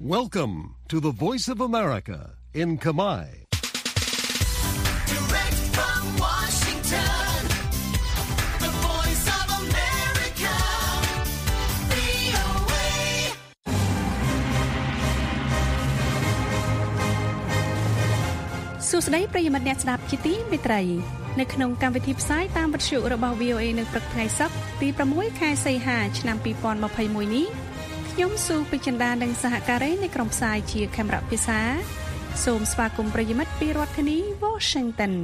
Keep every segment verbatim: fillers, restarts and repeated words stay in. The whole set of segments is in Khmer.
Welcome to the Voice of America in Khmer. Direct from Washington, the Voice of America, វី អូ เอសួស្តីប្រិយមិត្តអ្នកស្ដាប់ជាទីមេត្រីនៅក្នុងកម្មវិធីផ្សាយតាមវិទ្យុរបស់ វី អូ เอ នៅព្រឹកថ្ងៃសុក្រទី6ខែសីហាឆ្នាំពីរពាន់ម្ភៃមួយនេះខ្ញុំស៊ូពីចិន្តានិងសហការីនៃក្រុមផ្សាយជាខេមរៈភាសាសូមស្វាគមន៍ប្រិយមិត្តពីរដ្ឋធានី Washington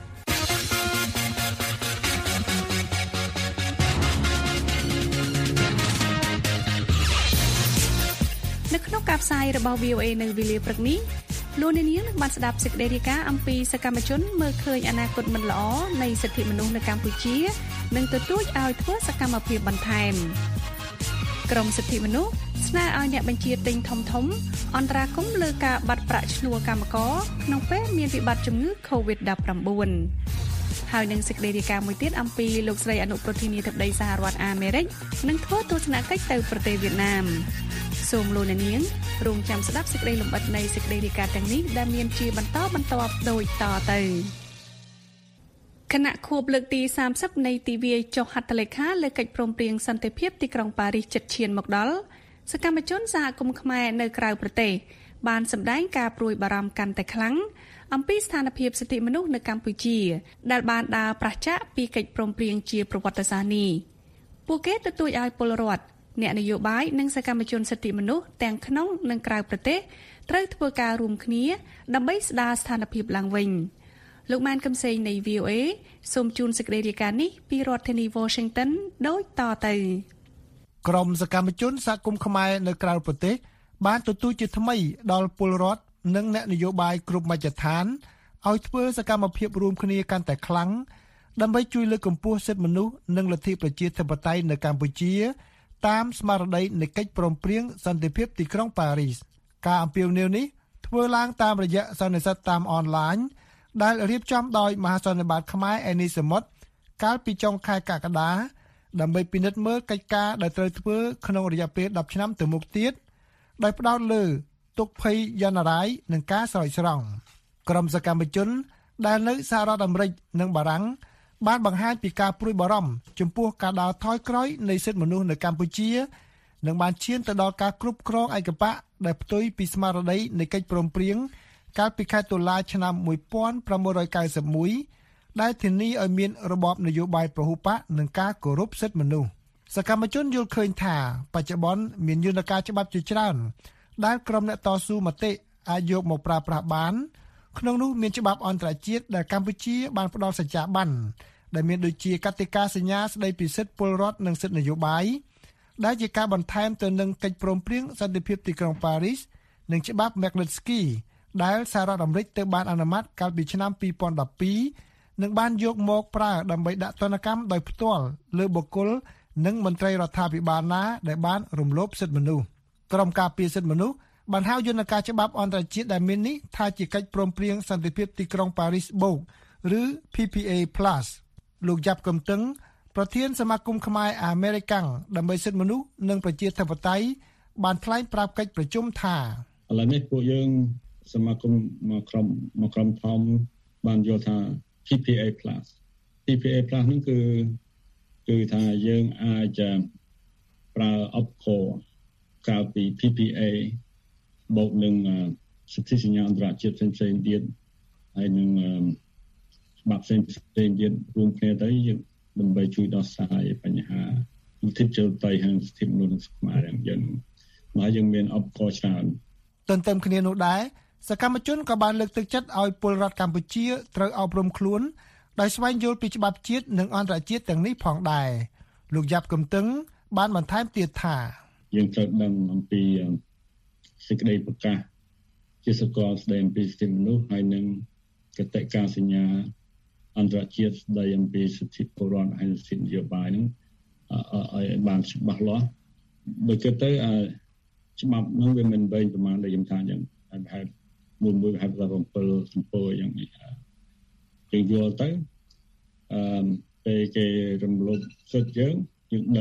នៅក្នុងការផ្សាយរបស់ វី អូ เอ នៅវេលាព្រឹកនេះលោកអ្នកនាងនឹងបានស្ដាប់សេចក្តីរាយការណ៍អំពីសកម្មជនមើលឃើញអនាគតមិនល្អនៃសិទ្ធិមនុស្សនៅកម្ពុជានិងទទូចឲ្យធ្វើសកម្មភាពបន្ថែមក្រមសិទ្ធិមនុស្សស្នើឲ្យអ្នកបញ្ជាទិញធំធំអន្តរាគមន៍លើការបាត់ប្រាក់ឈ្នួលកម្មករក្នុងពេលមានវិបត្តិជំងឺ កូវីដ ដប់ប្រាំបួន ហើយនឹងសេចក្តីរាយការណ៍មួយទៀតអំពីលោកស្រីអនុប្រធានាធិបតីសហរដ្ឋអាមេរិកនឹងធ្វើទស្សនកិច្ចទៅប្រទេសវៀតណាមសូមលោកអ្នកនាងរងចាំស្ដាប់សេចក្តីលម្អិតនៃសេចក្តីរាយការណ៍ទាំងនេះដែលមានជាបន្តបន្ទាប់ដូចតទៅគណៈខួបលើកទីសាមសិបនៃទិវាចុះហត្ថលេខាលើកិច្ចព្រមព្រៀងសន្តិភាពទីក្រុងប៉ារីសជិតឈានមកដល់សកម្មជនសហគមន៍ខ្មែរនៅក្រៅប្រទេសបានសម្ដែងការព្រួយបារម្ភកាន់តែខ្លាំងអំពីស្ថានភាពសិទ្ធិមនុស្សនៅកម្ពុជាដែលបានដើរប្រឆាំងពីកិច្ចព្រមព្រៀងជាប្រវត្តិសាស្ត្រនេះពួកគេទទូចឲ្យពលរដ្ឋអ្នកនយោបាយនិងសកម្មជនសិទ្ធិមនុស្សទាំងក្នុងនិងក្រៅប្រទេសត្រូវធ្វើការរួមគ្នាដើម្បីស្ដារស្ថានភាពឡើងវិញលោកម៉ានកឹមសេងនៃ វី អូ เอ សូមជូនសេចក្តីរាយការណ៍នេះពីរដ្ឋធានី Washington ដូចតទៅក្រុមសកម្មជនសហគមន៍ខ្មែរនៅក្រៅប្រទេសបានទទូចជាថ្មីដល់ពលរដ្ឋនិងអ្នកនយោបាយគ្រប់មជ្ឈដ្ឋានឲ្យធ្វើសកម្មភាពរួមគ្នាកាន់តែខ្លាំងដើម្បីជួយលើកកម្ពស់សិទ្ធិមនុស្សនិងលទ្ធិប្រជាធិបតេយ្យនៅកម្ពុជាតាមស្មារតីនៃកិច្ចព្រមព្រៀងសន្តិភាពទីក្រុងប៉ារីសការអំពាវនាវនេះធ្វើឡើងតាមរយៈសន្និសីទតាមអនឡាញដែលរៀបចំដោយមហាសន្និបាតខ្មែរអេនីសមុទ្រកាលពីចុងខែកក្កដាដើម្បីពិនិត្យមើលកិច្ចការដែលត្រូវធ្វើក្នុងរយៈពេលដប់ឆ្នាំទៅមុខទៀតដោយផ្ដោតលើទុក្ខភ័យយន្តរាយនិងការស្រោចស្រង់ក្រុមសកម្មជនដែលនៅសហរដ្ឋអាមេរិកនិងបារាំងបានបង្ហាញពីការព្រួយបារម្ភចំពោះការដើរថយក្រោយនៃសិទ្ធិមនុស្សនៅកម្ពុជានិងបានឈានទៅដល់ការគ្រប់គ្រងឯកបកដែលផ្ទុយពីស្មារតីនៃកិច្ចព្រមព្រៀងកាលពីខែតុលាឆ្នាំmột nghìn chín trăm chín mươi mốtដែលធានាឲ្យមានរបបនយោបាយពហុបកនិងការគោរពសិទ្ធិមនុស្សសកម្មជនយល់ឃើញថាបច្ចុប្បន្នមានយន្តការច្បាប់ជាច្រើនដែលក្រុមអ្នកតស៊ូមតិអាចយកមកប្រើប្រាស់បានក្នុងនោះមានច្បាប់អន្តរជាតិដែលកម្ពុជាបានផ្ដល់សច្ចាប័នដែលមានដូចជាកតិកាសញ្ញាស្ដីពីសិទ្ធិពលរដ្ឋនិងសិទ្ធិនយោបាយដែលជាការបន្ថែមទៅនឹងកិច្ចព្រមព្រៀងសន្តិភាពទីក្រុងប៉ារីសនិងច្បាប់ Magnitsky ដែលសហរដ្ឋអាមេរិកទៅបានអនុម័តកាលពីឆ្នាំពីរពាន់ដប់ពីរនិងបានយកមកប្រើដើម្បីដាក់ទណ្ឌកម្មដោយផ្ទាល់លើបុគ្គលនិងមន្ត្រីរដ្ឋាភិបាលណាដែលបានរំលោភសិទ្ធិមនុស្សក្រុមការពារសិទ្ធិមនុស្សបានហៅយន្តការច្បាប់អន្តរជាតិដែលមាននេះថាជាកិច្ចព្រមព្រៀងសន្តិភាពទីក្រុងប៉ារីសបូកឬ P P A Plus លោកយ៉ាប់កំតឹងប្រធានសមាគមខ្មែរអាមេរិកាំងដើម្បីសិទ្ធិមនុស្សនិងប្រជាធិបតេយ្យបានថ្លែងប្រាប់កិច្ចប្រជុំថាឥឡូវនេះពួកយើងសមាគមមកក្រុមមកក្រុមធំបានយល់ថា P P A Plus P P A Plus នេះគឺគឺថាយើងអាចប្រើអបខក្រៅពី P P A បូកនឹងសិទ្ធិសញ្ញាអន្តរជាតិផ្សេងៗទៀតហើយនឹងច្បាប់ផ្សេងៗទៀតរួមគ្នាទៅយើងដើម្បីជួយដោះស្រាយបញ្ហាលទ្ធិប្រជាធិបតេយ្យហើយសិទ្ធិមនុស្សខ្មែរយើងមកយើងមានអបខច្រើនទន្ទឹមគ្នានោះដែរសកម្មជនក៏បានលើកទឹកចិត្តឲ្យពលរដ្ឋកម្ពុជាត្រូវអប់រំខ្លួនដោយស្វែងយល់ពីច្បាប់ជាតិនិងអន្តរជាតិទាំងនេះផងដែរលោកយ៉ាប់កំតឹងបានបន្ថែមទៀតថាយើងត្រូវដឹងអំពីសេចក្តីប្រកាសជាសកលស្តីអំពីសិទ្ធិមនុស្សហើយនឹងកតិកាសញ្ញាអន្តរជាតិស្តីអំពីសិទ្ធិពលរដ្ឋហើយសិទ្ធិនយោបាយនឹងឲ្យបានច្បាស់លាស់ដូចគេទៅច្បាប់នោះវាមិនបែងប្រមាណដូចខ្ញុំថាអញ្ចឹងហើយមួយមួយហៅថាអំពិលសំពោយ៉ាងនេះយើងយល់ទៅអឺពេលគេរំលោភសិទ្ធិយើងយើងដឹង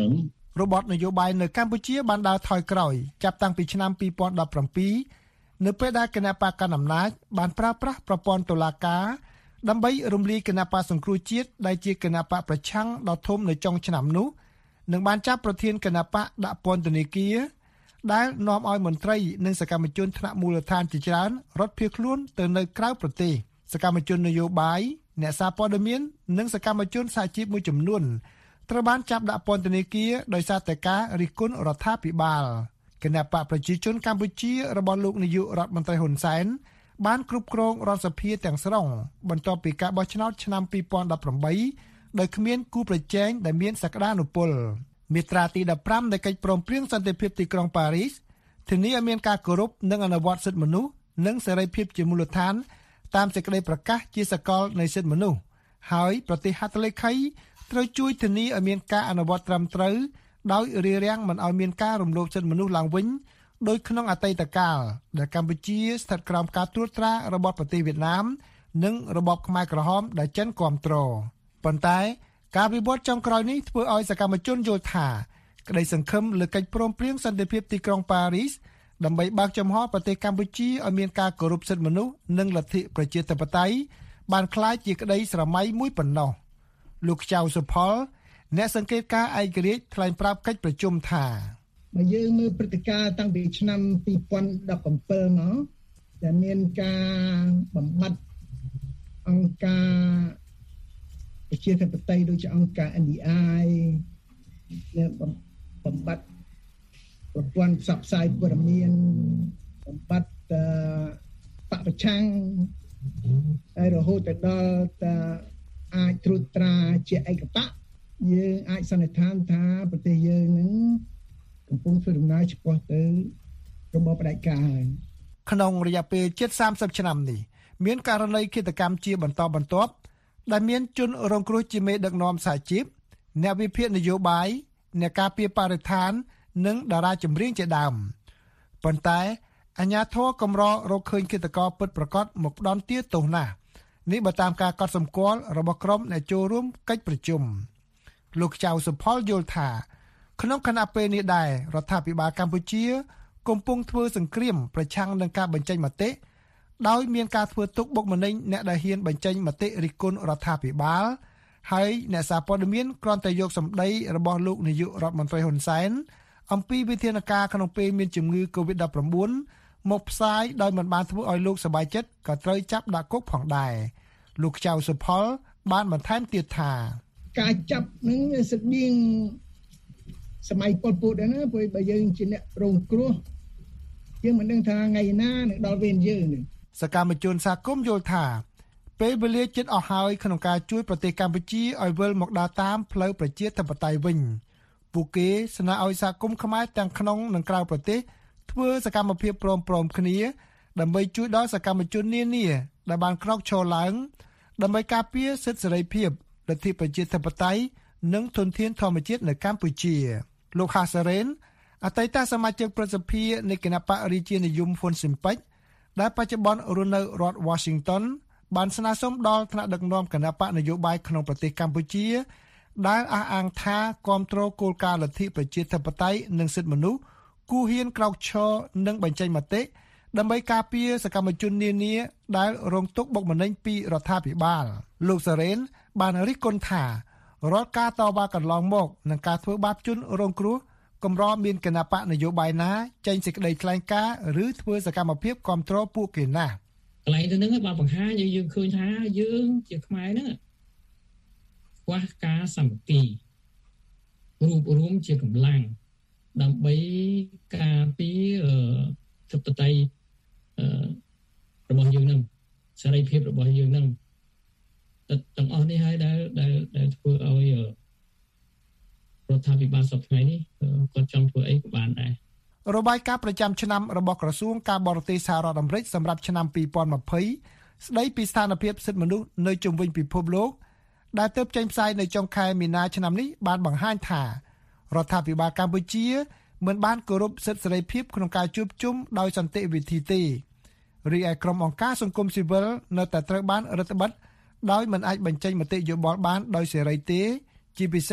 របបនយោបាយនៅកម្ពុជាបានដើរថយក្រោយចាប់តាំងពីឆ្នាំពីរពាន់ដប់ប្រាំពីរនៅពេលដែលគណៈបកកណ្ដាលអំណាចបានប្រើប្រាស់ប្រព័ន្ធតុលាការដើម្បីរំលាយគណៈបកសង្គ្រោះជាតិដែលជាគណៈបកប្រឆាំងដ៏ធំនៅចុងឆ្នាំនោះនិងបានចាប់ប្រធានគណៈបកដាក់ពន្ធនាគារដែលនាំឲ្យមន្ត្រីនិងសកម្មជនថ្នាក់មូលដ្ឋានជាច្រើនរត់ភៀសខ្លួនទៅនៅក្រៅប្រទេសសកម្មជននយោបាយអ្នកសារព័ត៌មាននិងសកម្មជនសហជីពមួយចំនួនត្រូវបានចាប់ដាក់ពន្ធនាគារដោយសារតែការរិះគន់រដ្ឋាភិបាលគណៈបកប្រជាជនកម្ពុជារបស់លោកនាយករដ្ឋមន្ត្រីហ៊ុនសែនបានគ្រប់គ្រងរដ្ឋសភាទាំងស្រុងបន្ទាប់ពីការបោះឆ្នោតឆ្នាំពីរពាន់ដប់ប្រាំបីដោយគ្មានគូប្រជែងដែលមានសក្តានុពលមាត្រាទីដប់ប្រាំនៃកិច្ចព្រមព្រៀងសន្តិភាពទីក្រុងប៉ារីសធានាឲ្យមានការគោរពនិងអនុវត្តសិទ្ធិមនុស្សនិងសេរីភាពជាមូលដ្ឋានតាមសេចក្តីប្រកាសជាសកលនៃសិទ្ធិមនុស្សហើយប្រទេសហត្ថលេខីត្រូវជួយធានាឲ្យមានការអនុវត្តត្រឹមត្រូវដោយរារាំងមិនឲ្យមានការរំលោភសិទ្ធិមនុស្សឡើងវិញដោយក្នុងអតីតកាលដែលកម្ពុជាស្ថិតក្រោមការត្រួតត្រារបស់ប្រទេសវៀតណាមនិងរបបខ្មែរក្រហមដែលចិនគាំទ្រប៉ុន្តែការវិវត្តចុងក្រោយនេះធ្វើឲ្យសកម្មជនយល់ថាក្តីសង្ឃឹមលើកិច្ចព្រមព្រៀងសន្តិភាពទីក្រុងប៉ារីសដើម្បីបើកចំហប្រទេសកម្ពុជាឲ្យមានការគោរពសិទ្ធិមនុស្សនិងលទ្ធិប្រជាធិបតេយ្យបានក្លាយជាក្តីស្រមៃមួយប៉ុណ្ណោះលោកចៅសុផលអ្នកសង្កេតការណ៍ឯករាជ្យថ្លែងប្រាប់កិច្ចប្រជុំថាបើយើងមើលព្រឹត្តិការណ៍តាំងពីឆ្នាំពីរពាន់ដប់ប្រាំពីរមកដែលមានការបំបត្តិអង្គការប្រជាធិបតេយ្យដូចជាអង្គការ N D I និងបំបត្តិប្រព័ន្ធផ្សព្វផ្សាយព័ត៌មានបំបត្តិបពប្រឆាំងហើយរហូតទៅដល់តែអាចត្រួតត្រាជាឯកបកយើងអាចសន្និដ្ឋានថាប្រទេសយើងនឹងកំពុងធ្វើដំណើរឆ្ពោះទៅរបបផ្ដាច់ការហើយក្នុងរយៈពេលជិតសាមសិបឆ្នាំនេះមានករណីឃាតកម្មជាបន្តបន្ទាប់ដែលមានជនរងគ្រោះជាមេដឹកនាំសហជីពអ្នកវិភាគនយោបាយអ្នកការពារបរិស្ថាននិងតារាចម្រៀងជាដើមប៉ុន្តែអាជ្ញាធរកម្ររកឃើញឃាតករពិតប្រាកដមកផ្ដន់ទាទោសណាស់នេះបើតាមការកត់សម្គាល់របស់ក្រុមអ្នកចូលរួមកិច្ចប្រជុំលោកចៅសុផលយល់ថាក្នុងគណៈពេលនេះដែររដ្ឋាភិបាលកម្ពុជាកំពុងធ្វើសង្គ្រាមប្រឆាំងនឹងការបញ្ចេញមតិដោយមានការធ្វើទុកបុកម្នេញអ្នកដែលហ៊ានបញ្ចេញមតិរិះគន់រដ្ឋាភិបាលហើយអ្នកសារព័ត៌មានគ្រាន់តែយកសម្ដីរបស់លោកនាយករដ្ឋមន្ត្រីហ៊ុនសែនអំពីវិធានការក្នុងពេលមានជំងឺ កូវីដ ដប់ប្រាំបួន មកផ្សាយដោយមិនបានធ្វើឲ្យលោកសប្បាយចិត្តក៏ត្រូវចាប់ដាក់គុកផងដែរលោកចៅសុផលបានបន្ថែមទៀតថាការចាប់នឹងស្តៀងសម័យប៉ុលពតដែរណាព្រោះបើយើងជាអ្នករងគ្រោះយើងមិនដឹងថាថ្ងៃណានឹងដល់វេនយើងនេះសកម្មជនសហគមន៍យល់ថាពេលវេលាជិតអស់ហើយក្នុងការជួយប្រទេសកម្ពុជាឲ្យវិលមកដើរតាមផ្លូវប្រជាធិបតេយ្យវិញពួកគេស្នើឲ្យសហគមន៍ខ្មែរទាំងក្នុងនិងក្រៅប្រទេសធ្វើសកម្មភាពព្រមព្រំគ្នាដើម្បីជួយដល់សកម្មជននានាដែលបានក្រោកឈរឡើងដើម្បីការពារសិទ្ធិសេរីភាពលទ្ធិប្រជាធិបតេយ្យនិងធនធានធម្មជាតិនៅកម្ពុជាលោកហាសារ៉េនអតីតសមាជិកប្រសិទ្ធិនៃគណៈបករាជានិយមហ៊ុនស៊ិនប៉ិចដែលបច្ចុប្បន្នរស់នៅរដ្ឋ Washington បានស្នើសុំដល់ថ្នាក់ដឹកនាំគណៈបកនយោបាយក្នុងប្រទេសកម្ពុជាដែលអះអាងថាគាំទ្រគោលការណ៍លទ្ធិប្រជាធិបតេយ្យនិងសិទ្ធិមនុស្សគូហ៊ានក្រោកឈរនិងបញ្ចេញមតិដើម្បីការពារសកម្មជននានាដែលរងទុក្ខបុកម្នេញពីរដ្ឋាភិបាលលោកសារ៉េនបានរិះគន់ថារាល់ការតវ៉ាកន្លងមកនិងការធ្វើបាបជនរងគ្រោះកម្រមានគណៈបកនយោបាយណាចេញសេចក្តីថ្លែងការណ៍ឬធ្វើសកម្មភាពគាំទ្រពួកគេណាស់កន្លែងទៅនឹងបើបង្ហាញយើងឃើញថាយើងជាខ្មែរហ្នឹងខ្វះការសាមគ្គីរួបរวมជាកម្លាំងដើម្បីការពារធិបតេយ្យរបស់យើងនឹងសេរីភាពរបស់យើងនឹងទាំងអស់នេះហើយដែលដែលធ្វើឲ្យរដ្ឋាភិបាលសពថ្ងៃនេះគាត់ចង់ធ្វើអីក៏បានដែររបាយការណ៍ប្រចាំឆ្នាំរបស់ក្រសួងការបរទេសសហរដ្ឋអាមេរិកសម្រាប់ឆ្នាំពីរពាន់ยี่สิบស្ដីពីស្ថានភាពសិទ្ធិមនុស្សនៅជុំវិញពិភពលោកដែលទើបចេញផ្សាយនៅចុងខែមីនាឆ្នាំនេះបានបង្ហាញថារដ្ឋាភិបាលកម្ពុជាមិនបានគោរពសិទ្ធិសេរីភាពក្នុងការជួបជុំដោយសន្តិវិធីទេរីឯក្រុមអង្គការសង្គមស៊ីវិលនៅតែត្រូវបានរដ្ឋបិទដោយមិនអាចបញ្ចេញមតិយោបល់បានដោយសេរីទេជាពិសេស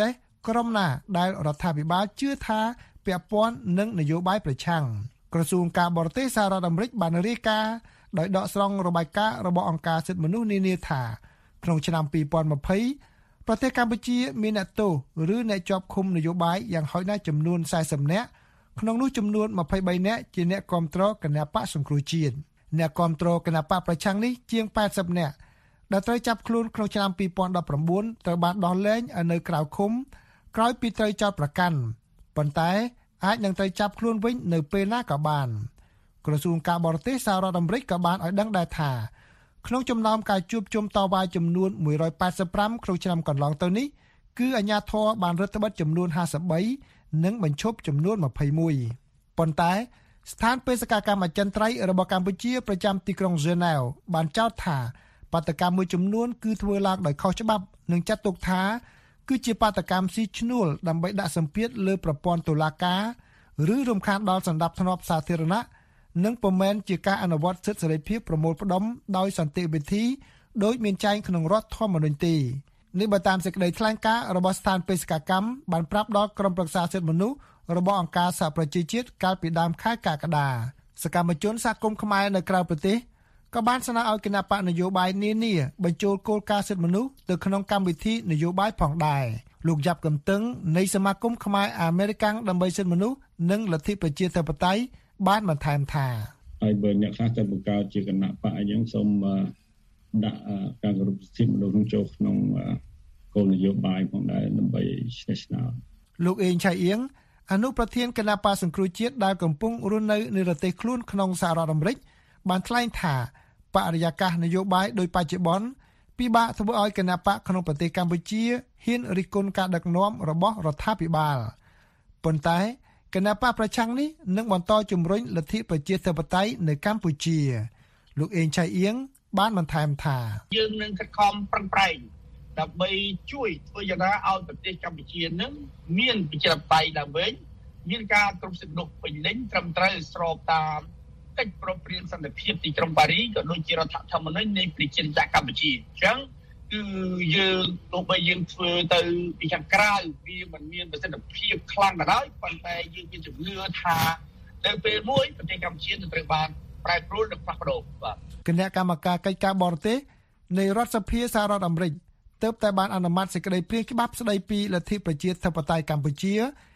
ក្រុមណាដែលរដ្ឋាភិបាលជឿថាពាក់ព័ន្ធនឹងនយោបាយប្រឆាំងក្រសួងការបរទេសសហរដ្ឋអាមេរិកបានរាយការណ៍ដោយដកស្រង់របាយការណ៍របស់អង្គការសិទ្ធិមនុស្សនានាថាក្នុងឆ្នាំពីរពាន់ម្ភៃប្រទេសកម្ពុជាមានអ្នកទោសឬអ្នកជាប់ឃុំនយោបាយយ៉ាងហោចណាស់ចំនួនសែសិបនាក់ក្នុងនោះចំនួនម្ភៃបីនាក់ជាអ្នកគាំទ្រគណបកសង្គ្រោះជាតិអ្នកគាំទ្រគណបកប្រឆាំងនេះជាងแปดสิบនាក់ដែលត្រូវចាប់ខ្លួនក្នុងឆ្នាំពីរពាន់ដប់ប្រាំបួនត្រូវបានដោះលែងនៅក្រៅឃុំក្រោយពីត្រូវចោទប្រកាន់ប៉ុន្តែអាចនឹងត្រូវចាប់ខ្លួនវិញនៅពេលណាក៏បានក្រសួងការបរទេសសហរដ្ឋអាមេរិកក៏បានឲ្យដឹងដែរថាក្នុងចំណោមការជួបជុំតវ៉ាចំនួនមួយរយแปดสิบห้าក្នុងឆ្នាំកន្លងទៅនេះគឺអាជ្ញាធរបានរដ្ឋបិទចំនួនห้าสิบสามនិងបញ្ឈប់ចំនួនยี่สิบเอ็ดប៉ុន្តែស្ថានបេសកកម្មអចិន្ត្រៃយ៍របស់កម្ពុជាប្រចាំទីក្រុងហ្សឺណែវបានចោទថាបាតកម្មមួយចំនួនគឺធ្វើឡើងដោយខុសច្បាប់និងចាត់ទុកថាគឺជាបាតកម្មស៊ីឈ្នួលដើម្បីដាក់សម្ពាធលើប្រព័ន្ធតុលាការឬរំខានដល់សន្តិភាពសាធារណៈនិងពុំមែនជាការអនុវត្តសិទ្ធិសេរីភាពប្រមូលផ្ដុំដោយសន្តិវិធីដោយមានចែងក្នុងរដ្ឋធម្មនុញ្ញទេនេះបើតាមសេចក្តីថ្លែងការណ៍របស់ស្ថានបេសកកម្មបានប្រាប់ដល់ក្រុមប្រឹក្សាសិទ្ធិមនុស្សរបស់អង្គការសហប្រជាជាតិកាលពីដើមខែកក្កដាសកម្មជនសហគមន៍ខ្មែរនៅក្រៅប្រទេសក៏បានស្នើឲ្យគណៈបកនយោបាយនានាបញ្ចូលគោលការណ៍សិទ្ធិមនុស្សទៅក្នុងកម្មវិធីនយោបាយផងដែរលោកយ៉ាប់កំតឹងនៃសមាគមខ្មែរអាមេរិកាំងដើម្បីសិទ្ធិមនុស្សនិងលទ្ធិប្រជាធិបតេយ្យបានបន្ថែមថាហើយបើអ្នកខ្លះទៅបង្កើតជាគណៈបកអញ្ចឹងសូមដាក់ការគោរពសិទ្ធិមនុស្សចូលក្នុងគោលនយោបាយផងដែរដើម្បីឆ្លេះឆ្នោតលោកអេងឆៃអៀងអនុប្រធានគណៈបកសង្គ្រោះជាតិដែលកំពុងរស់នៅនៅប្រទេសខ្លួនក្នុងសហរដ្ឋអាមេរិកបានថ្លែងថាបរិយាកាសនយោបាយដោយបច្ចុប្បន្នពិបាកធ្វើឲ្យគណៈបកក្នុងប្រទេសកម្ពុជាហ៊ានរិះគន់ការដឹកនាំរបស់រដ្ឋាភិបាលប៉ុន្តែគណៈបកប្រឆាំងនេះនឹងបន្តជំរុញលទ្ធិប្រជាធិបតេយ្យនៅកម្ពុជាលោកអេងឆៃអៀងបានបន្ថែមថាយើងនឹងខិតខំប្រឹងប្រែងដើម្បីជួយធ្វើយ៉ាងណាឲ្យប្រទេសកម្ពុជានឹងមានប្រជាធិបតេយ្យឡើងវិញមានការគ្រប់សិទ្ធិមនុស្សពេញលេញត្រឹមត្រូវស្របតាមកិច្ចប្រឹងប្រែងសន្តិភាពទីក្រុងប៉ារីសក៏ដូចជារដ្ឋធម្មនុញ្ញនៃប្រជាជាតិកម្ពុជាអញ្ចឹងគឺយើងទោះបីយើងធ្វើទៅពីខាងក្រៅវាមិនមានប្រសិទ្ធភាពខ្លាំងក៏ដោយប៉ុន្តែយើងមានជំនឿថាទៅពេលមួយប្រទេសកម្ពុជានឹងត្រូវបានប្រែប្រួលនិងផ្លាស់ប្ដូរបាទគណៈកម្មការកិច្ចការបរទេសនៃរដ្ឋសភាសហរដ្ឋអាមេរិកទើបតែបានអនុម័តសេចក្តីព្រាងច្បាប់ស្តីពីលទ្ធិប្រជាធិបតេយ្យកម្ពុជា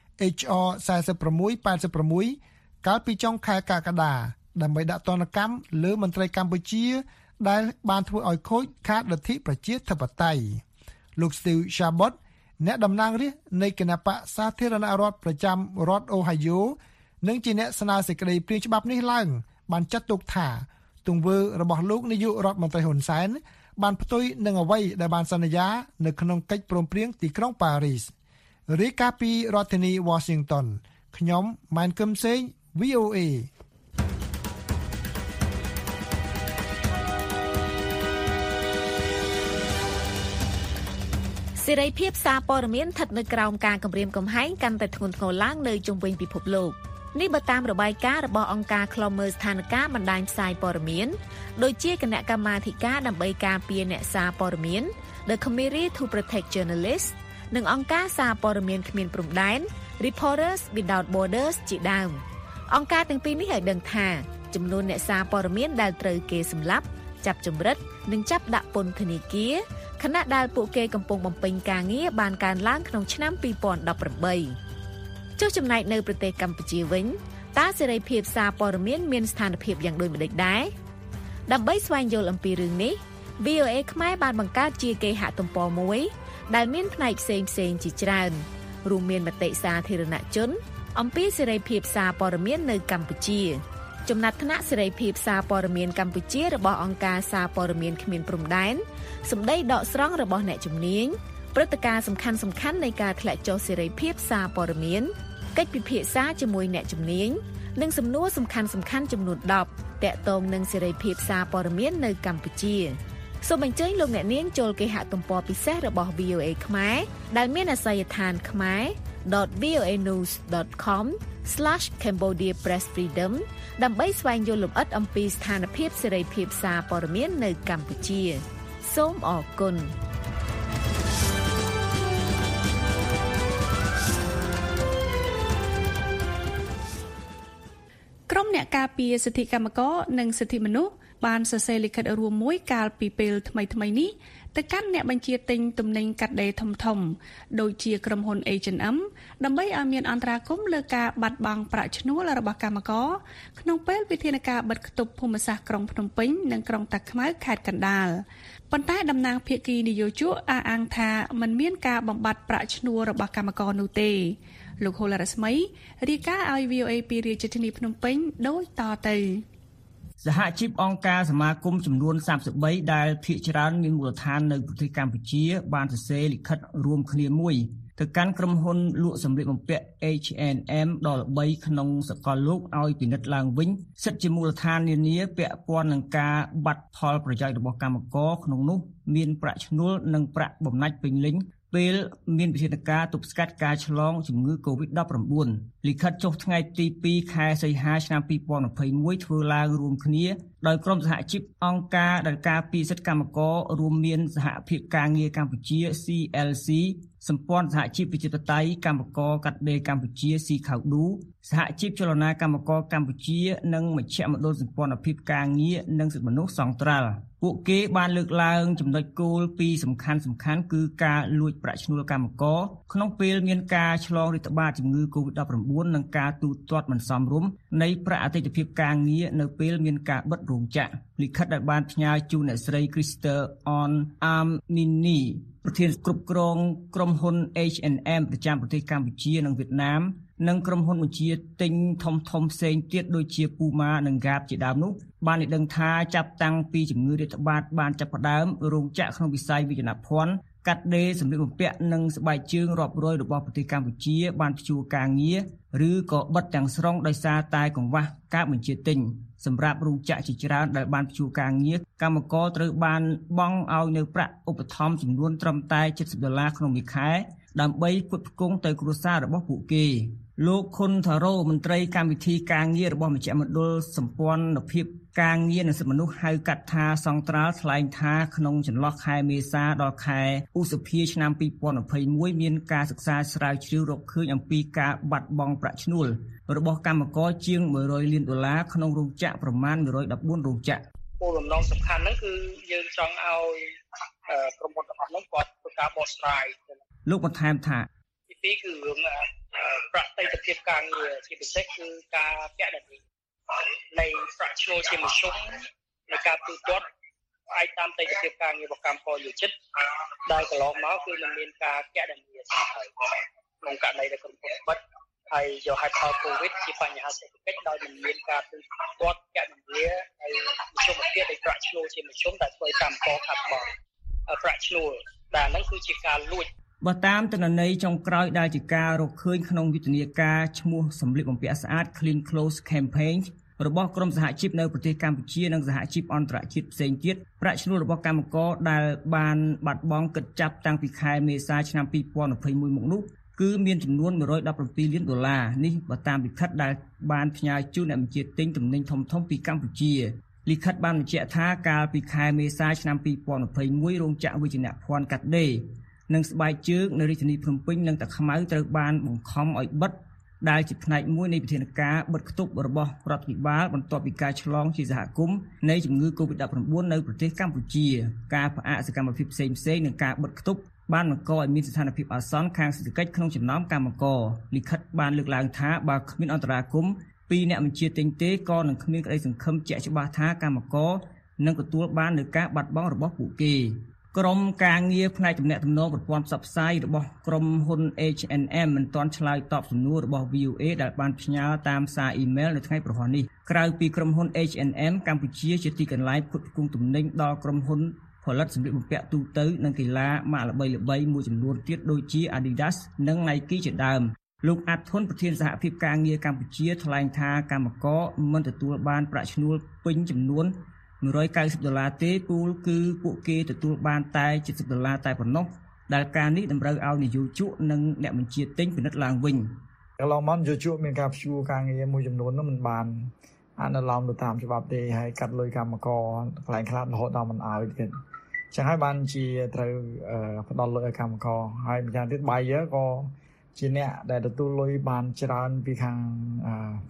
H R สี่สิบหก แปดสิบหก កាលពីចុងខែកក្កដាដើម្បីដាក់ទណ្ឌកម្មលើមន្ត្រីកម្ពុជាដែលបានធ្វើឲ្យខូចខាតលទ្ធិប្រជាធិបតេយ្យលោក Steve Chabot អ្នកតំណាងរាស្ត្រនៃគណបក្សសាធារណរដ្ឋប្រចាំរដ្ឋ Ohio និងជាអ្នកស្នើសេចក្តីព្រាងច្បាប់នេះឡើងបានចាត់ទុកថាទង្វើរបស់លោកនាយករដ្ឋមន្ត្រីហ៊ុនសែនបានផ្ទុយនឹងអ្វីដែលបានសន្យានៅក្នុងកិច្ចព្រមព្រៀងទីក្រុងប៉ារីសរាយការណ៍ពីរដ្ឋធានី Washington ខ្ញុំម៉ែនកឹមសេង V O A សេរីភាពសារព័ត៌មានស្ថិតនៅក្រោមការគំរាមកំហែងកាន់តែធ្ងន់ធ្ងរឡើងនៅជុំវិញពិភពលោកនេះបើតាមរបាយការណ៍របស់អង្គការឃ្លាំមើលស្ថានភាពបណ្ដាញផ្សាយព័ត៌មានដូចជាគណៈកម្មាធិការដើម្បីការពារអ្នកសារព័ត៌មាន The Committee to Protect Journalists និងអង្គការសារព័ត៌មានគ្មានព្រំដែន Reporters Without Borders ជាដើមអង្គការទាំងពីរនេះឲ្យដឹងថាចំនួនអ្នកសារព័ត៌មានដែលត្រូវគេសម្លាប់ចាប់ចម្រិតនិងចាប់ដាក់ពន្ធនាគារខណៈដែលពួកគេកំពុងបំពេញការងារបានកើនឡើងក្នុងឆ្នាំពីរពាន់ដប់ប្រាំបីចុះចំណែកនៅប្រទេសកម្ពុជាវិញតើសេរីភាពសារព័ត៌មានមានស្ថានភាពយ៉ាងដូចម្តេចដែរដើម្បីស្វែងយល់អំពីរឿងនេះ V O A ខ្មែរបានបង្កើតជាគេហទំព័រមួយដែលមានផ្នែកផ្សេងផ្សេងជាច្រើនរួមមានមតិសាធារណជនអំពីសេរីភាពសារព័ត៌មាននៅកម្ពុជាចំណាត់ថ្នាក់សេរីភាពសារព័ត៌មានកម្ពុជារបស់អង្គការសារព័ត៌មានគ្មានព្រំដែនសម្ដីដកស្រង់របស់អ្នកជំនាញព្រឹត្តិការណ៍សំខាន់សំខាន់នៃការធ្លាក់ចុះសេរីភាពសារព័ត៌មានកិច្ចពិភាក្សាជាមួយអ្នកជំនាញនិងសំណួរសំខាន់សំខាន់ចំនួនដប់ទាក់ទងនឹងសេរីភាពសារព័ត៌មាននៅកម្ពុជាសូមអញ្ជើញលោកអ្នកនាងចូលគេហទំព័រពិសេសរបស់ V O A ខ្មែរដែលមានអាសយដ្ឋាន ខ្មែរ ដត វី អូ เอ นิวส์ ដត com ស្លាស ខេមបូឌីប្រេសហ្វ្រីដម ដើម្បីស្វែងយល់លម្អិតអំពីស្ថានភាពសេរីភាពសារព័ត៌មាននៅកម្ពុជាសូមអរគុណក្រុមអ្នកការពារសិទ្ធិកម្មករនិងសិទ្ធិមនុស្សបានសរសេរលិខិតរួមមួយកាលពីពេលថ្មីៗនេះទៅកាន់អ្នកបញ្ជាទិញទំនិញកាត់ដេរធំៗដូចជាក្រុមហ៊ុន H and M ដើម្បីឲ្យមានអន្តរាគមន៍លើការបាត់បង់ប្រាក់ឈ្នួលរបស់កម្មករក្នុងពេលវិធានការបិទគប់ភូមិសាស្ត្រក្រុងភ្នំពេញនិងក្រុងតាខ្មៅខេត្តកណ្ដាលប៉ុន្តែតំណាងភាគីនយោជកអះអាងថាមិនមានការបំបត្តិប្រាក់ឈ្នួលរបស់កម្មករនោះទេលោកហូឡារស្មីរាយការណ៍ឲ្យ V O A ពីរាជធានីភ្នំពេញដូចតទៅសហជីពអង្គការសមាគមចំនួនសាមសិបបីដែលភាគច្រើនមានមូលដ្ឋាននៅប្រទេសកម្ពុជាបានសរសេរលិខិតរួមគ្នាមួយទៅកាន់ក្រុមហ៊ុនលក់សម្លៀកបំពាក់ H and M ដ៏ល្បីក្នុងសកលលោកឲ្យពិនិត្យឡើងវិញសិទ្ធិជាមូលដ្ឋាននានាពាក់ព័ន្ធនឹងការបាត់ផលប្រយោជន៍របស់កម្មករក្នុងនោះមានប្រាក់ឈ្នួលនិងប្រាក់បំណាច់ពេញលេញពេលមានវិធានការទប់ស្កាត់ការឆ្លងជំងឺ កូវីដ ដប់ប្រាំបួន លិខិតចុះថ្ងៃទីពីរខែសីហាឆ្នាំពីរពាន់ម្ភៃមួយធ្វើឡើងរួមគ្នាដោយក្រុមសហជីពអង្គការដែលការពារសិទ្ធិកម្មកររួមមានសហភាពការងារកម្ពុជា C L C សម្ព័ន្ធសហជីពប្រជាធិបតេយ្យកម្មករកាត់ដេរកម្ពុជា ស៊ី ខាវឌូ សហជីពចលនាកម្មករកម្ពុជានិងមជ្ឈមណ្ឌលសម្ព័ន្ធភាពការងារនិងសិទ្ធិមនុស្សសង្ត្រាល់ពួកគេបានលើកឡើងចំណុចគោលពីរសំខាន់សំខាន់គឺការលួចប្រាក់ឈ្នួលកម្មករក្នុងពេលមានការឆ្លងរាតត្បាតជំងឺ កូវីដ ដប់ប្រាំបួន និងការទូទាត់មិនសមរម្យនៃប្រាក់អតិថិភាពការងារនៅពេលមានការបិទរោងចក្រលិខិតដែលបានផ្ញើជូនអ្នកស្រី Crystal On Amini ប្រធានគ្រប់គ្រងក្រុមហ៊ុន H and M ប្រចាំប្រទេសកម្ពុជានិងវៀតណាមនិងក្រុមហ៊ុនបញ្ជាទិញធំធំផ្សេងទៀតដូចជា Puma និង Gap ជាដើមនោះបានឲ្យដឹងថាចាប់តាំងពីជំងឺរាតត្បាតបានចាប់ផ្ដើមរោងចក្រក្នុងវិស័យវិជ្ជាភ័ណ្ឌកាត់ដេរសម្លៀកបំពាក់និងស្បែកជើងរាប់រយរបស់ប្រទេសកម្ពុជាបានព្យួរការងារឬក៏បិទទាំងស្រុងដោយសារតែកង្វះការបញ្ជាទិញសម្រាប់រោងចក្រជាច្រើនដែលបានព្យួរការងារកម្មករត្រូវបានបង់ឲ្យនៅប្រាក់ឧបត្ថម្ភចំនួនត្រឹមតែเจ็ดสิบដុល្លារក្នុងមួយខែដើម្បីផ្គត់ផ្គង់ទៅគ្រួសាររបស់ពួកគេលោកខុនថារ៉ូមន្ត្រីកម្មវិធីការងាររបស់មជ្ឈមណ្ឌលសម្ព័ន្ធភាពការងារនិងសិទ្ធិមនុស្សហៅកាត់ថាសង្ត្រាល់ថ្លែងថាក្នុងចន្លោះខែមេសាដល់ខែឧសភាឆ្នាំពីរពាន់ម្ភៃមួយមានការសិក្សាស្រាវជ្រាវរកឃើញអំពីការបាត់បង់ប្រាក់ឈ្នួលរបស់កម្មករជាងមួយរយលានដុល្លារក្នុងរោងចក្រប្រមាណមួយរយដប់បួនរោងចក្រគោលបំណងសំខាន់ហ្នឹងគឺយើងចង់ឲ្យក្រុមហ៊ុនទាំងអស់ហ្នឹងគាត់ធ្វើការបកស្រាយលោកបន្ថែមថាទីពីរគឺរឿងប្រតិបត្តិភាពការងារជាពិសេសគឺការកណនីនៃប្រាក់ឈ្នួលជាមធ្យមនៃការទូទាត់អាចតាមប្រតិបត្តិភាពការងាររបស់កម្មករយោជិតដែលកន្លងមកគឺมันមានការកណនីសំខាន់ក្នុងករណីដែលក្រុមហ៊ុនបិទហើយយកហេតុផលកូវីដជាបញ្ហាសេដ្ឋកិច្ចដោយមិនមានការទូទាត់កណនីហើយមធ្យមភាពនៃប្រាក់ឈ្នួលជាមធ្យមដែលធ្វើឲ្យកម្មករខាត់បង់ប្រាក់ឈ្នួលដែលហ្នឹងគឺជាការលួចបើតាមទិន្នន័យចុងក្រោយដែលជាការរកឃើញក្នុងយុទ្ធនាការឈ្មោះសម្លៀកបំពាក់ស្អាត Clean Clothes Campaign របស់ក្រុមសហជីពនៅប្រទេសកម្ពុជានិងសហជីពអន្តរជាតិផ្សេងទៀតប្រាក់ឈ្នួលរបស់កម្មករដែលបានបាត់បង់គិតចាប់តាំងពីខែមេសាឆ្នាំពីរពាន់ម្ភៃមួយមកនោះគឺមានចំនួនមួយរយដប់ប្រាំពីរលានដុល្លារនេះបើតាមលិខិតដែលបានផ្ញើជូនអ្នកបញ្ជាទិញទំនិញធំៗពីកម្ពុជាលិខិតបានបញ្ជាក់ថាកាលពីខែមេសាឆ្នាំពីរពាន់ម្ភៃមួយរោងចក្រវិជ្ជាភ័ណ្ឌកាត់ដេរនិងស្បែកជើងនៅរាជធានីភ្នំពេញនិងតាខ្មៅត្រូវបានបង្ខំឲ្យបិទដែលជាផ្នែកមួយនៃវិធានការបិទគប់របស់រដ្ឋាភិបាលបន្ទាប់ពីការឆ្លងជាសហគមន៍នៃជំងឺ កូវីដ ដប់ប្រាំបួន នៅប្រទេសកម្ពុជាការផ្អាកសកម្មភាពផ្សេងៗនិងការបិទគប់បានបង្កឲ្យមានស្ថានភាពអាសន្នខាងសេដ្ឋកិច្ចក្នុងចំណោមកម្មករលិខិតបានលើកឡើងថាបើគ្មានអន្តរាគមន៍ពីអ្នកបញ្ជាទិញទេក៏នឹងគ្មានក្តីសង្ឃឹមជាក់ច្បាស់ថាកម្មករនឹងទទួលបាននូវការបាត់បង់របស់ពួកគេក្រុមការងារផ្នែកទំនាក់ទំនងប្រព័ន្ធផ្សព្វផ្សាយរបស់ក្រុមហ៊ុន H and M មិនទាន់ឆ្លើយតបសំណួររបស់ V O A ដែលបានផ្ញើតាមសារអ៊ីមែលនៅថ្ងៃប្រហ័សនេះក្រៅពីក្រុមហ៊ុន H and M កម្ពុជាជាទីកន្លែងផ្គត់ផ្គង់ទំនិញដល់ក្រុមហ៊ុនផលិតសម្លៀកបំពាក់ទូទៅនិងកីឡាម៉ាកល្បីៗមួយចំនួនទៀតដូចជា Adidas និង Nike ជាដើមលោកអាត់ធុនប្រធានសហភាពការងារកម្ពុជាថ្លែងថាកម្មករមិនទទួលបានប្រាក់ឈ្នួលពេញចំនួនមួយរយកៅសិបដុល្លារទេពូលគឺពួកគេទទួលបានតែเจ็ดสิบដុល្លារតែប៉ុណ្ណោះដែលការនេះតម្រូវឲ្យនយោជកនិងអ្នកបញ្ជាទិញពិនិត្យឡើងវិញកន្លងមកនយោជកមានការព្យួរការងារមួយចំនួននោះមិនបានអនុលោមទៅតាមច្បាប់ទេហើយកាត់លុយកម្មករកន្លែងខ្លះរហូតដល់មិនឲ្យទៀតចឹងហើយបានជាត្រូវផ្ដល់លុយឲ្យកម្មករហើយម្យ៉ាងទៀតបាយក៏ជាអ្នកដែលទទួលលុយបានច្រើនពីខាង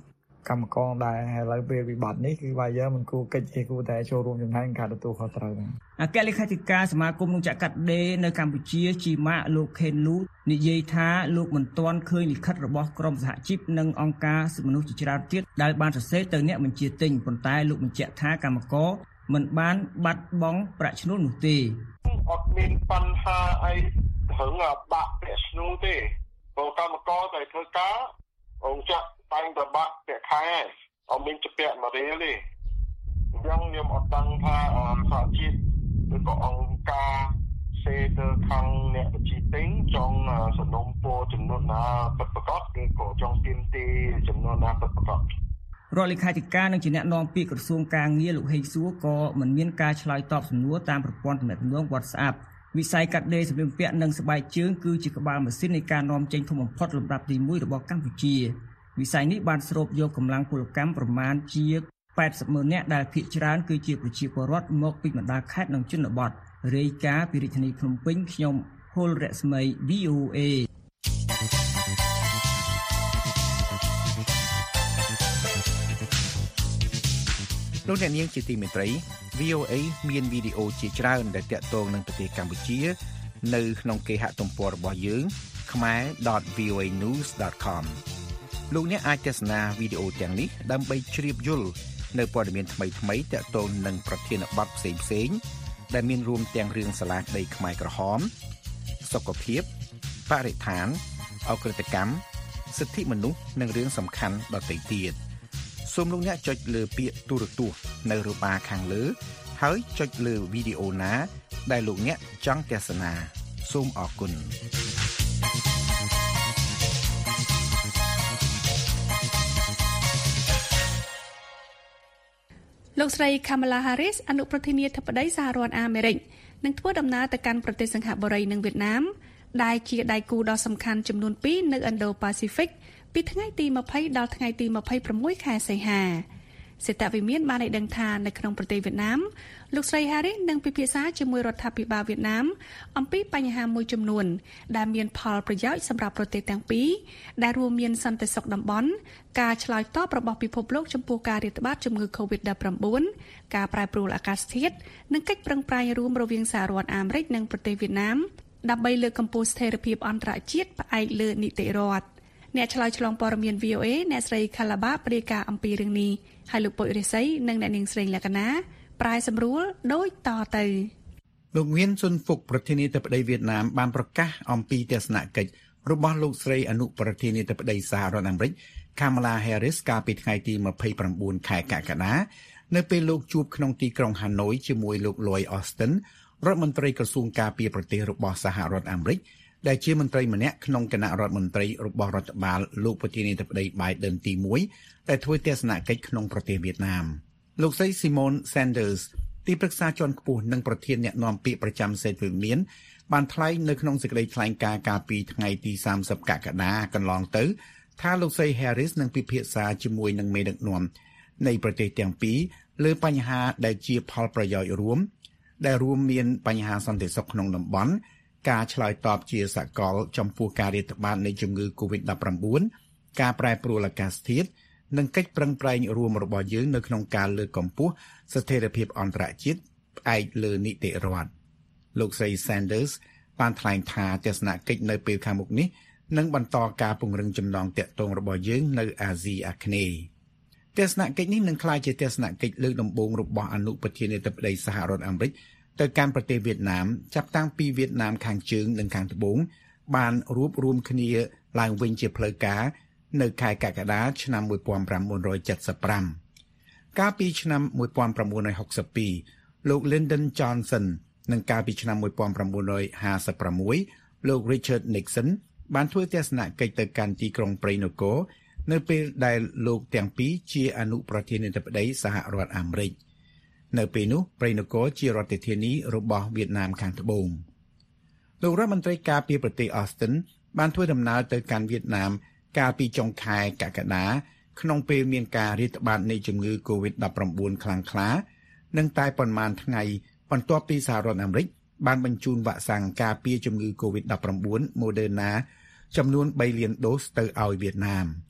កម្មករដែរហើយឥឡូវពេលវិបត្តិនេះគឺវាយមិនគួរកិច្ចឯគួរតែចូលរួមចំណែកក្នុងការទទួលខុសត្រូវហ្នឹងអគ្គលេខាធិការសមាគមនំចាក់កាត់ដេរនៅកម្ពុជាជីម៉ាក់លោកខេនលូនិយាយថាលោកមិនទាន់ឃើញលិខិតរបស់ក្រមសហជីពនិងអង្គការសិទ្ធិមនុស្សជាច្រើនទៀតដែលបានសរសេរទៅអ្នកបញ្ជាទិញប៉ុន្តែលោកបញ្ជាក់ថាកម្មករមិនបានបាត់បង់ប្រាក់ឈ្នួលនោះទេអត់មានបញ្ហាអីរឿងបាក់ប្រាក់ឈ្នួលទេព្រោះកម្មករតែធ្វើការអង្គចាក់តែងតែបាក់ប្រាក់ខែអត់មានជាពាក់មករៀលទេអញ្ចឹងខ្ញុំអត់ដឹងថាសហជីពឬក៏អង្គការសេទៅខាងអ្នកបញ្ជាទិញចង់សំណុំពរចំនួនណាពិតប្រាកដឬក៏ចង់ទាមទារចំនួនណាពិតប្រាកដរដ្ឋលេខាធិការនិងជាអ្នកនាំពាក្យក្រសួងការងារលោកហេងសួរក៏មិនមានការឆ្លើយតបសំណួរតាមប្រព័ន្ធទំនាក់ទំនង WhatsApp វិស័យកាត់ដេរសម្លៀកបំពាក់និងស្បែកជើងគឺជាក្បាលម៉ាស៊ីននៃការនាំចេញធំបំផុតលំដាប់ទីមួយរបស់កម្ពុជាវិស័យនេះបានស្រូបយកកម្លាំងពលកម្មប្រមាណជាแปดสิบម៉ឺននាក់ដែលភាគច្រើនគឺជាប្រជាពលរដ្ឋមកពីបណ្ដាខេត្តនិងជនបទរាយការណ៍ពីរាជធានីភ្នំពេញខ្ញុំហុលរស្មី វី អូ เอលោកអ្នកនាងជាទីមេត្រី វី អូ เอ មានវីដេអូជាច្រើនដែលទាក់ទងនឹងប្រទេសកម្ពុជានៅក្នុងគេហទំព័ររបស់យើង ខមែរ ដត វី អូ เอ ニューส ដត com លោកអ្នកអាចទស្សនាវីដេអូទាំងនេះដើម្បីជ្រាបយល់នៅព័ត៌មានថ្មីៗទាក់ទងនឹងប្រធានបទផ្សេងៗដែលមានរួមទាំងរឿងសាលាក្តីខ្មែរក្រហមសុខភាពបរិស្ថានអក្រិតកម្មសិទ្ធិមនុស្សនិងរឿងសំខាន់ដទៃទៀតសូមលោកអ្នកចុចលើពាក្យទូរទស្សន៍នៅរបាខាងលើហើយចុចលើវីដេអូណាដែលលោកអ្នកចង់ទស្សនាសូមអរគុណលោកស្រី Kamala Harris អនុប្រធានាធិបតីសហរដ្ឋអាមេរិកនឹងធ្វើដំណើរទៅកាន់ប្រទេសសិង្ហបុរីនិងវៀតណាមដែលជាដៃគូដ៏សំខាន់ចំនួនពីរនៅ Indo-Pacific ពីថ្ងៃទីยี่สิบដល់ថ្ងៃទីยี่สิบหกខែសីហាសេតវិមានបានឲ្យដឹងថានៅក្នុងប្រទេសវៀតណាមលោកស្រី Harris នឹងពិភាក្សាជាមួយរដ្ឋាភិបាលវៀតណាមអំពីបញ្ហាមួយចំនួនដែលមានផលប្រយោជន៍សម្រាប់ប្រទេសទាំងពីរដែលរួមមានសន្តិសុខតំបន់ការឆ្លើយតបរបស់ពិភពលោកចំពោះការរាតត្បាតជំងឺ កូវីដ ដប់ប្រាំបួន ការប្រែប្រួលអាកាសធាតុនិងកិច្ចប្រឹងប្រែងរួមរវាងសហរដ្ឋអាមេរិកនិងប្រទេសវៀតណាមដើម្បីលើកកម្ពស់ស្ថិរភាពអន្តរជាតិផ្អែកលើនីតិរដ្ឋអ្នកឆ្លើយឆ្លងព័ត៌មាន វី អូ เอ អ្នកស្រី Kalaba ព្រាយការណ៍អំពីរឿងនេះហើយលោកពុយរិស័យនិងអ្នកនាងស្រីលក្ខណាប្រែសម្រួលដូចតទៅលោកងៀនស៊ុនហ្វុកប្រធានាធិបតីវៀតណាមបានប្រកាសអំពីទស្សនកិច្ចរបស់លោកស្រីអនុប្រធានាធិបតីសហរដ្ឋអាមេរិក Kamala Harris កាលពីថ្ងៃទីยี่สิบเก้าខែកក្កដានៅពេលលោកជួបក្នុងទីក្រុង Hanoi ជាមួយលោក Lloyd Austin រដ្ឋមន្ត្រីក្រសួងការពារប្រទេសរបស់សហរដ្ឋអាមេរិកដែលជាមន្ត្រីម្នាក់ក្នុងគណៈរដ្ឋមន្ត្រីរបស់រដ្ឋបាលលោកប្រធានាធិបតី Biden ទីមួយដែលធ្វើទស្សនកិច្ចក្នុងប្រទេសវៀតណាមលោកស្រី Simone Sanders ទីប្រឹក្សាជាន់ខ្ពស់និងប្រធានអ្នកនាំពាក្យប្រចាំសេតវិមានបានថ្លែងនៅក្នុងសេចក្តីថ្លែងការណ៍កាលពីថ្ងៃទីសាមសិបកក្កដាកន្លងទៅថាលោកស្រី Harris នឹងពិភាក្សាជាមួយនឹងមេដឹកនាំនៃប្រទេសទាំងពីរលើបញ្ហាដែលជាផលប្រយោជន៍រួមដែលរួមមានបញ្ហាសន្តិសុខក្នុងតំបន់ការឆ្លើយតបជាសកលចំពោះការរាតត្បាតនៃជំងឺ កូវីដ ដប់ប្រាំបួន ការប្រែប្រួលអាកាសធាតុនិងកិច្ចប្រឹងប្រែងរួមរបស់យើងនៅក្នុងការលើកកម្ពស់ស្ថិរភាពអន្តរជាតិផ្អែកលើនីតិរដ្ឋលោកស្រី Sanders បានថ្លែងថាទស្សនកិច្ចនៅពេលខាងមុខនេះនឹងបន្តការពង្រឹងចំណងទាក់ទងរបស់យើងនៅអាស៊ីអាគ្នេយ៍ទស្សនកិច្ចនេះនឹងក្លាយជាទស្សនកិច្ចលើកដំបូងរបស់អនុប្រធានាធិបតីសហរដ្ឋអាមេរិកទៅកាន់ប្រទេសវៀតណាមចាប់តាំងពីវៀតណាមខាងជើងនិងខាងត្បូងបានរួបរวมគ្នាឡើងវិញជាផ្លូវការនៅខែកក្កដាឆ្នាំmột nghìn chín trăm bảy mươi lămកាលពីឆ្នាំmột nghìn chín trăm sáu mươi haiលោក Lyndon Johnson និងកាលពីឆ្នាំmột nghìn chín trăm năm mươi sáuលោក Richard Nixon បានធ្វើទស្សនកិច្ចទៅកាន់ទីក្រុងព្រៃនគរនៅពេលដែលលោកទាំងពីរជាអនុប្រធានាធិបតីសហរដ្ឋអាមេរិកនៅពេលនោះព្រៃនគរជារដ្ឋធានីរបស់វៀតណាមខាងត្បូងលោករដ្ឋមន្ត្រីការពារប្រទេស Austin បានធ្វើដំណើរទៅកាន់វៀតណាមកាលពីចុងខែកក្កដាក្នុងពេលមានការរាតត្បាតនៃជំងឺ កូវីដ ដប់ប្រាំបួន ខ្លាំងក្លានិងតែប៉ុន្មានថ្ងៃបន្ទាប់ពីសហរដ្ឋអាមេរិកបានបញ្ជូនវ៉ាក់សាំងការពារជំងឺ កូវីដ ដប់ប្រាំបួន Moderna ចំនួនបីលានដូសទៅឲ្យវៀតណាម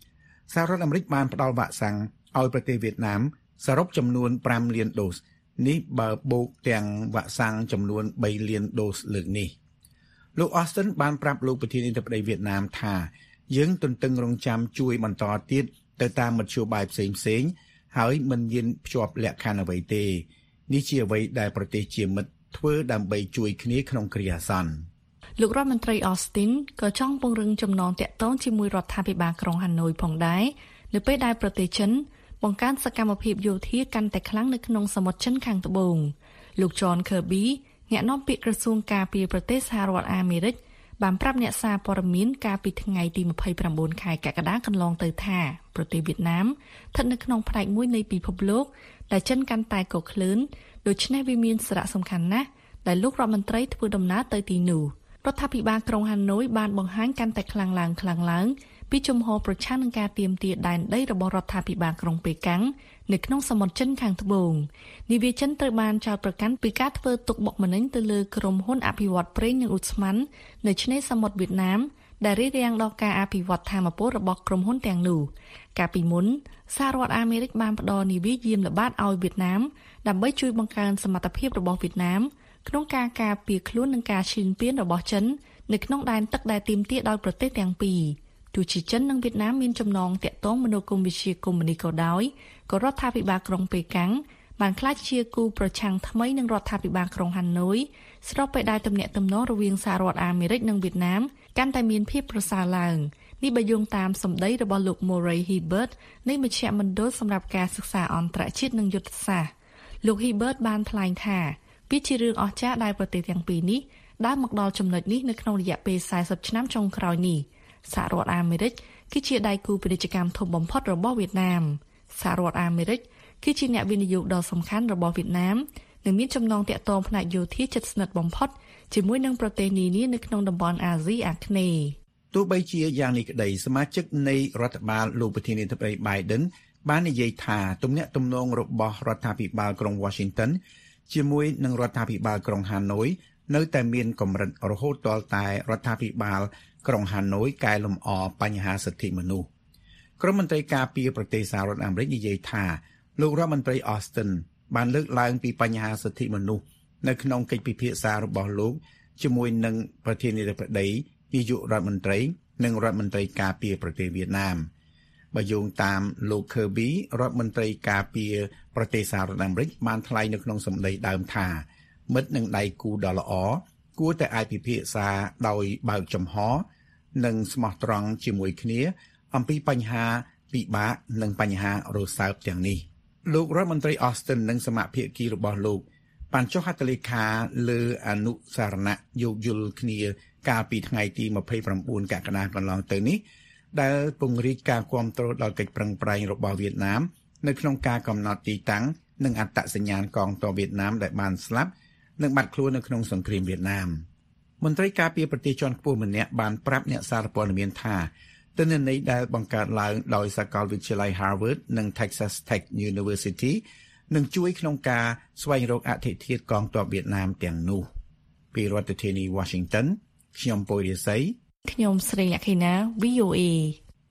សហរដ្ឋអាមេរិកបានផ្ដល់វ៉ាក់សាំងឲ្យប្រទេសវៀតណាមសរុបចំនួនប្រាំលានដូសនេះបើបូកទាំងវ៉ាក់សាំងចំនួនបីលានដូសលើកនេះលោក Austin បានប្រាប់លោកប្រធានាធិបតីវៀតណាមថាយើងទន្ទឹងរង់ចាំជួយបន្តទៀតទៅតាមមធ្យោបាយផ្សេងផ្សេងហើយមិនមានភ្ជាប់លក្ខខណ្ឌអ្វីទេនេះជាអ្វីដែលប្រទេសជាមិត្តធ្វើដើម្បីជួយគ្នាក្នុងគ្រាអាសន្នលោករដ្ឋមន្ត្រី Austin ក៏ចង់ពង្រឹងចំណងទាក់ទងជាមួយរដ្ឋាភិបាលក្រុងហាណូយផងដែរនៅពេលដែលប្រទេសចិនបង្កើនសកម្មភាពយោធាកាន់តែខ្លាំងនៅក្នុងសមុទ្រចិនខាងត្បូងលោក John Kirby អ្នកនាំពាក្យក្រសួងការពារប្រទេសសហរដ្ឋអាមេរិកបានប្រាប់អ្នកសារព័ត៌មានកាលពីថ្ងៃទីម្ភៃប្រាំបួនខែកក្កដាកន្លងទៅថាប្រទេសវៀតណាមស្ថិតនៅក្នុងផ្នែកមួយនៃពិភពលោកដែលចិនកាន់តែកក្លឿនដូច្នេះវាមានសារៈសំខាន់ណាស់ដែលលោករដ្ឋមន្ត្រីធ្វើដំណើរទៅទីនោះរដ្ឋាភិបាលក្រុងហាណូយបានបង្ហាញកាន់តែខ្លាំងឡើងខ្លាំងឡើងពីជំហរប្រឆាំងនឹងការទាមទារដែនដីរបស់រដ្ឋាភិបាលក្រុងប៉េកាំងនៅក្នុងសមុទ្រចិនខាងត្បូងនាវាចិនត្រូវបានចោទប្រកាន់ពីការធ្វើទុកបុកម្នេញទៅលើក្រុមហ៊ុនអភិវឌ្ឍប្រេងនិងឧស្ម័ននៅឆ្នេរសមុទ្រវៀតណាមដែលរារាំងដល់ការអភិវឌ្ឍថាមពលរបស់ក្រុមហ៊ុនទាំងនោះកាលពីមុនសហរដ្ឋអាមេរិកបានផ្ដល់នាវាយាមល្បាតឲ្យវៀតណាមដើម្បីជួយបង្កើនសមត្ថភាពរបស់វៀតណាមក្នុងការការពារខ្លួននឹងការឈានពានរបស់ចិននៅក្នុងដែនទឹកដែលទាមទារដោយប្រទេសទាំងពីរទោះជាចិននិងវៀតណាមមានចំណងទាក់ទងមនោគមវិជ្ជាកុម្មុយនីសក៏ដោយក៏រដ្ឋាភិបាលក្រុងប៉េកាំងបានក្លាយជាគូប្រឆាំងថ្មីនឹងរដ្ឋាភិបាលក្រុងហាណូយស្របពេលដែលទំនាក់ទំនងរវាងសហរដ្ឋអាមេរិកនិងវៀតណាមកាន់តែមានភាពប្រសើរឡើងនេះបើយោងតាមសម្ដីរបស់លោក Murray Hibbert នៃមជ្ឈមណ្ឌលសម្រាប់ការសិក្សាអន្តរជាតិនិងយុទ្ធសាស្ត្រលោក Hibbert បានថ្លែងថាវាជារឿងអស្ចារ្យដែលប្រទេសទាំងពីរនេះដើរមកដល់ចំណុចនេះនៅក្នុងរយៈពេលសែសិបឆ្នាំចុងក្រោយនេះសហរដ្ឋអាមេរិកគឺជាដៃគូពាណិជ្ជកម្មធំបំផុតរបស់វៀតណាមសហរដ្ឋអាមេរិកគឺជាអ្នកវិនិយោគដ៏សំខាន់របស់វៀតណាមនិងមានចំណងទាក់ទងផ្នែកយោធាជិតស្និទ្ធបំផុតជាមួយនឹងប្រទេសនានានៅក្នុងតំបន់អាស៊ីអាគ្នេយ៍ទោះបីជាយ៉ាងនេះក្តីសមាជិកនៃរដ្ឋបាលលោកប្រធានាធិបតី Biden បាននិយាយថាទំនាក់ទំនងរបស់រដ្ឋាភិបាលក្រុង Washington ជាមួយនឹងរដ្ឋាភិបាលក្រុងហាណូយនៅតែមានកម្រិតរហូតទាល់តែរដ្ឋាភិបាលក្រុងហាណូយកែលម្អបញ្ហាសិទ្ធិមនុស្សក្រុមមន្ត្រីការពារប្រទេសសហរដ្ឋអាមេរិកនិយាយថាលោករដ្ឋមន្ត្រី Austin បានលើកឡើងពីបញ្ហាសិទ្ធិមនុស្សនៅក្នុងកិច្ចពិភាក្សារបស់លោកជាមួយនឹងប្រធានាធិបតីនាយករដ្ឋមន្ត្រីនិងរដ្ឋមន្ត្រីការពារប្រទេសវៀតណាមបើយោងតាមលោក Kirby រដ្ឋមន្ត្រីការពារប្រទេសសហរដ្ឋអាមេរិកបានថ្លែងនៅក្នុងសម្ដីដើមថាមិត្តនិងដៃគូដ៏ល្អគួរតែអាចពិភាក្សាដោយបើកចំហនិងស្មោះត្រង់ជាមួយគ្នាអំពីបញ្ហាពិបាកនិងបញ្ហារសើបទាំងនេះលោករដ្ឋមន្ត្រី Austin និងសមាភាគីរបស់លោកបានចុះហត្ថលេខាលើអនុសារណៈយោគយល់គ្នាកាលពីថ្ងៃទីម្ភៃប្រាំបួនកក្កដាកន្លងទៅនេះដែលពង្រីកការគាំទ្រដល់កិច្ចប្រឹងប្រែងរបស់វៀតណាមនៅក្នុងការកំណត់ទីតាំងនិងអត្តសញ្ញាណកងទ័ពវៀតណាមដែលបានស្លាប់និងបាត់ខ្លួននៅក្នុងសង្គ្រាមវៀតណាមមន្ត្រីការពារប្រទេសជាន់ខ្ពស់ម្នាក់បានប្រាប់អ្នកសារព័ត៌មានថាទិន្នន័យដែលបង្កើតឡើងដោយសាកលវិទ្យាល័យ Harvard និង Texas Tech University នឹងជួយក្នុងការស្វែងរកអធិធាតុកងទ័ពវៀតណាមទាំងនោះពីរដ្ឋធានី Washington ខ្ញុំពូរិស័យខ្ញុំស្រីលក្ខិណា វី អូ អេ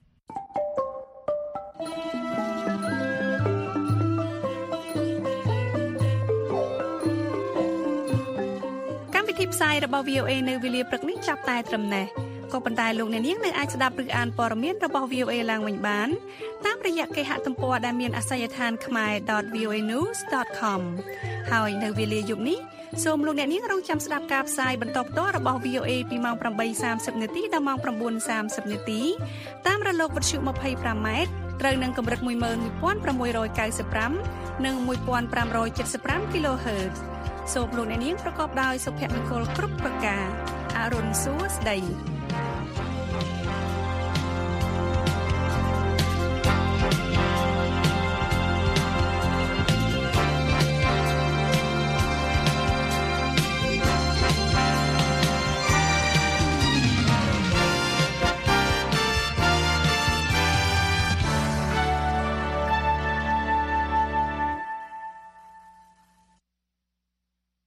កម្មវិធីផ្សាយរបស់ វី អូ អេ នៅវេលាព្រឹកនេះចាប់តែត្រឹមនេះក៏ប៉ុន្តែលោកអ្នកនាងនៅអាចស្ដាប់ឬអានព័ត៌មានរបស់ វី អូ អេ ឡើងវិញបានតាមរយៈគេហទំព័រដែលមានអាសយដ្ឋាន ខ្មែរ ដត វី អូ អេ news ដត com ហើយនៅវេលាយប់នេះសូមលោកអ្នកនាងរងចាំស្ដាប់ការផ្សាយបន្តផ្ទាល់របស់ វី អូ អេ ពីម៉ោង ប្រាំបីសាមសិប នាទីដល់ម៉ោង ប្រាំបួនសាមសិប នាទីតាមរលកវិទ្យុ ម្ភៃប្រាំ ម៉ែត្រត្រូវនឹងកម្រិត មួយម៉ឺនមួយពាន់ប្រាំមួយរយកៅសិបប្រាំ និង មួយពាន់ប្រាំរយចិតសិបប្រាំ គីឡូហឺតซ์សូមលោកអ្នកនាងប្រកបដោយសុភមង្គលគ្រប់ប្រការអរុនសួស្ដី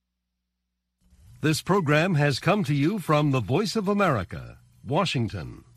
This program has come to you from the Voice of America, Washington.